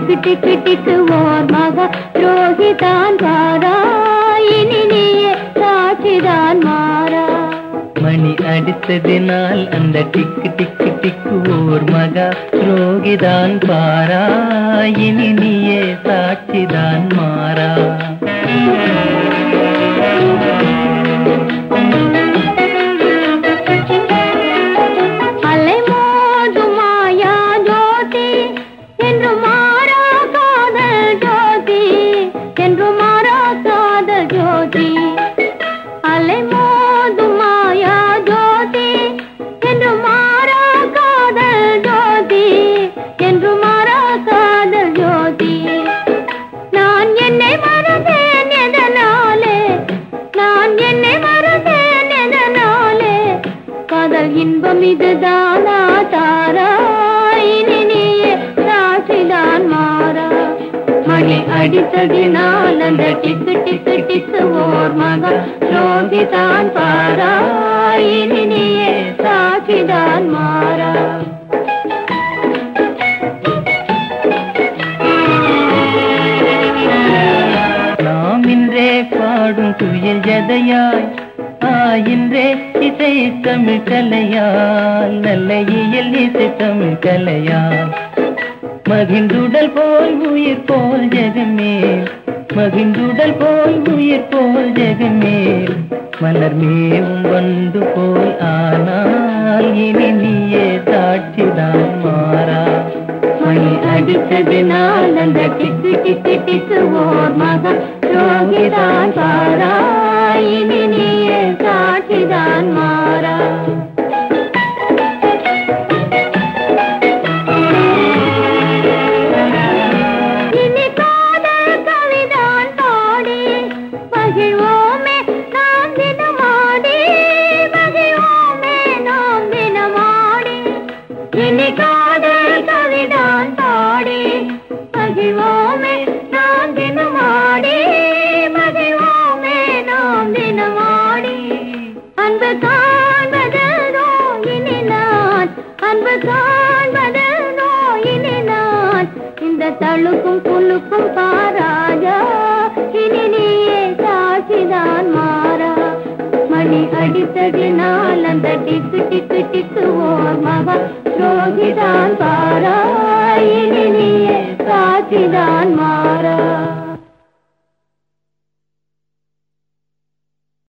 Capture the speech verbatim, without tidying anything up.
டிக்கு டிக்கு டிக்கு ஓர் மகா துரோகிதான் பாரா, இனி நீயே சாட்சிதான் மாறா. மணி அடித்ததினால் அந்த டிக்கு டிக்கு டிக்கு ஓர் மகா துரோகிதான் பாரா, இனி நீயே சாட்சிதான் மாறா. அலை மோதும் மாயா ஜோதி என்று மாறா காதல் ஜோதி, என்று மாறா காதல் ஜோதி. அலை மோதும் மாயா ஜோதி என்று மாறா காதல் ஜோதி, என்று மாறா காதல் ஜோதி. நான் என்னை மறந்தேன் எதனாலே, நான் என்னை மறந்தேன் எதனாலே, காதல் இன்பம் இதுதானா தாரா, இனி நீயே சாட்சிதான் மாறா. மணி அடித்ததினால் அந்த டிக்கு டிக்கு டிக்கு ஓர் மகா துரோகிதான் பாரா, இனி நீயே சாட்சிதான் மாறா. நாம் இன்றே பாடும் துயில் ஜதையாய், ஆயின்றே இசை தமிழ் கலையால், நல்ல இயல் இசை தமிழ் கலையால். மகிழ்ந்துடல் போல் உயிர் போல் ஜெகமேல், மகிழ்ந்துடல் போல் உயிர் போல் ஜெகமேல், மலர் மேவும் வந்து போல் ஆனால், இனி நீயே சாட்சிதான் மாறா. மணி அடித்ததினால் அந்த டிக்கு டிக்கு டிக்கு ஓர் மகா துரோகிதான் பாரா, இனி நீயே சாட்சிதான் மாறா. இனி காதல் கவிதான் பாடி மகிழ்வோமே நாம் தினமாடி, மகிழ்வோமே நாம் தினமாடி. இனி காதல் கவிதான் பாடி மகிழ்வோமே நாம் தினமாடி, மகிழ்வோமே நாம் தினமாடி. அன்பு காண்பதோ இனி நான், அன்பு காண்பதோ இனி நான், இந்த தழுக்கும் புழுக்கும் பாராஜா, இனி நீயே சாட்சிதான் மாறா. மணி அடித்ததினால் அந்த டிக்கு டிக்கு டிக்கு ஓர் மகா துரோகிதான் பாரா, இனி நீயே சாட்சிதான் மாறா.